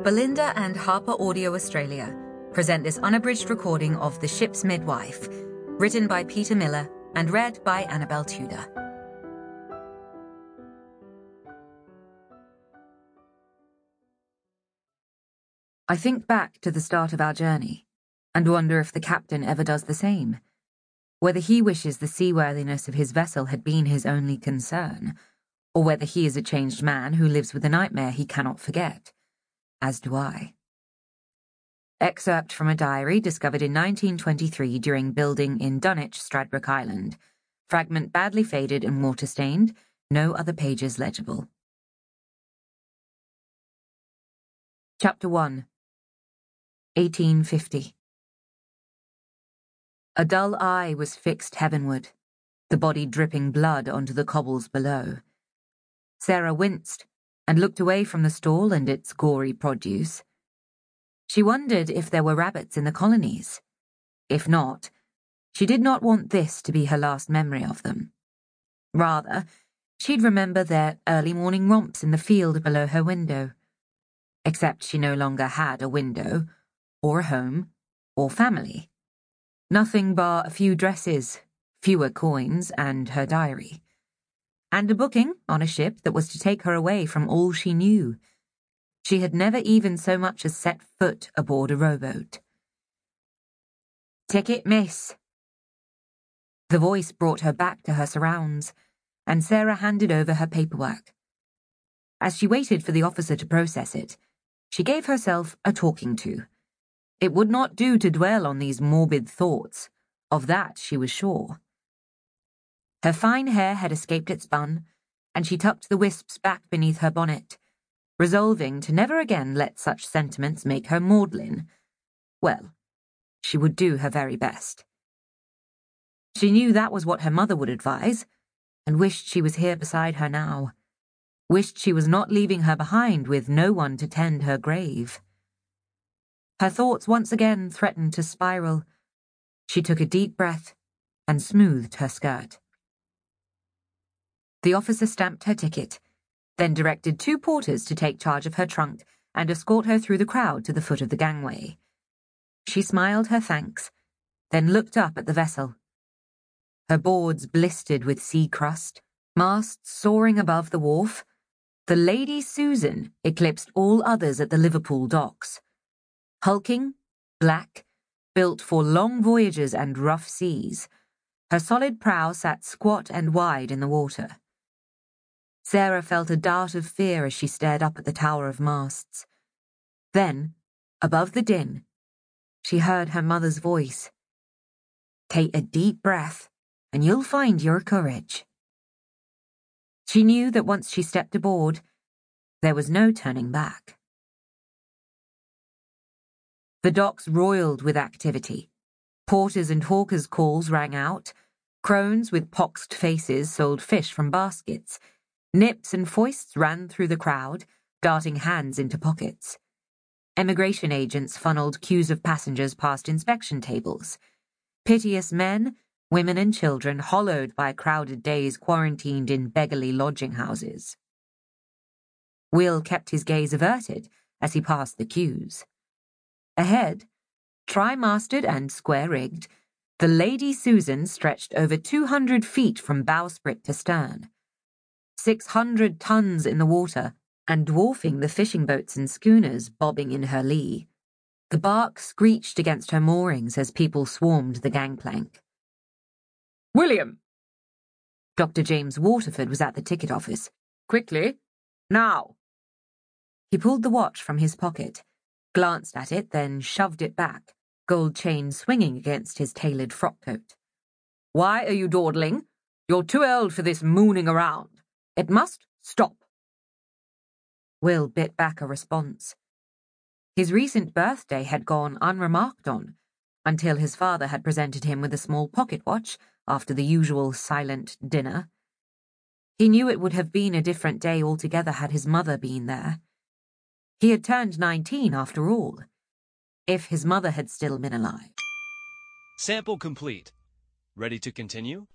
Belinda and Harper Audio Australia present this unabridged recording of The Ship's Midwife, written by Peter Miller and read by Annabelle Tudor. I think back to the start of our journey and wonder if the captain ever does the same, whether he wishes the seaworthiness of his vessel had been his only concern, or whether he is a changed man who lives with a nightmare he cannot forget, as do I. Excerpt from a diary discovered in 1923 during building in Dunwich, Stradbroke Island. Fragment badly faded and water-stained, no other pages legible. Chapter 1. 1850. A dull eye was fixed heavenward, the body dripping blood onto the cobbles below. Sarah winced and looked away from the stall and its gory produce. She wondered if there were rabbits in the colonies. If not, she did not want this to be her last memory of them. Rather, she'd remember their early morning romps in the field below her window. Except she no longer had a window, or a home, or family. Nothing bar a few dresses, fewer coins, and her diary. And a booking on a ship that was to take her away from all she knew. She had never even so much as set foot aboard a rowboat. "Ticket, miss." The voice brought her back to her surrounds, and Sarah handed over her paperwork. As she waited for the officer to process it, she gave herself a talking to. It would not do to dwell on these morbid thoughts, of that she was sure. Her fine hair had escaped its bun, and she tucked the wisps back beneath her bonnet, resolving to never again let such sentiments make her maudlin. Well, she would do her very best. She knew that was what her mother would advise, and wished she was here beside her now. Wished she was not leaving her behind with no one to tend her grave. Her thoughts once again threatened to spiral. She took a deep breath and smoothed her skirt. The officer stamped her ticket, then directed 2 porters to take charge of her trunk and escort her through the crowd to the foot of the gangway. She smiled her thanks, then looked up at the vessel. Her boards blistered with sea crust, masts soaring above the wharf. The Lady Susan eclipsed all others at the Liverpool docks. Hulking, black, built for long voyages and rough seas, her solid prow sat squat and wide in the water. Sarah felt a dart of fear as she stared up at the tower of masts. Then, above the din, she heard her mother's voice. "Take a deep breath, and you'll find your courage." She knew that once she stepped aboard, there was no turning back. The docks roiled with activity. Porters and hawkers' calls rang out. Crones with poxed faces sold fish from baskets. Nips and foists ran through the crowd, darting hands into pockets. Emigration agents funneled queues of passengers past inspection tables. Piteous men, women and children hollowed by crowded days quarantined in beggarly lodging houses. Will kept his gaze averted as he passed the queues. Ahead, tri-masted and square-rigged, the Lady Susan stretched over 200 feet from bowsprit to stern. 600 tons in the water, and dwarfing the fishing boats and schooners bobbing in her lee. The bark screeched against her moorings as people swarmed the gangplank. "William!" Dr. James Waterford was at the ticket office. "Quickly! Now!" He pulled the watch from his pocket, glanced at it, then shoved it back, gold chain swinging against his tailored frock coat. "Why are you dawdling? You're too old for this mooning around. It must stop." Will bit back a response. His recent birthday had gone unremarked on, until his father had presented him with a small pocket watch after the usual silent dinner. He knew it would have been a different day altogether had his mother been there. He had turned 19 after all, if his mother had still been alive. Sample complete. Ready to continue?